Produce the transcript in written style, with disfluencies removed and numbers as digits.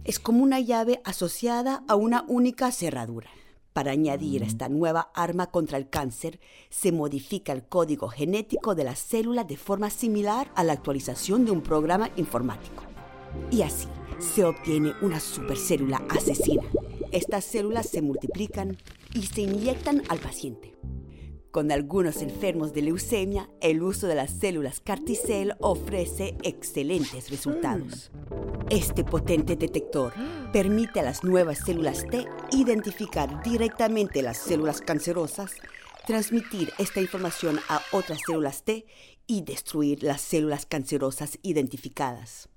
Es como una llave asociada a una única cerradura. Para añadir esta nueva arma contra el cáncer, se modifica el código genético de la célula de forma similar a la actualización de un programa informático. Y así se obtiene una supercélula asesina. Estas células se multiplican y se inyectan al paciente. Con algunos enfermos de leucemia, el uso de las células CAR-T-cell ofrece excelentes resultados. Este potente detector permite a las nuevas células T identificar directamente las células cancerosas, transmitir esta información a otras células T y destruir las células cancerosas identificadas.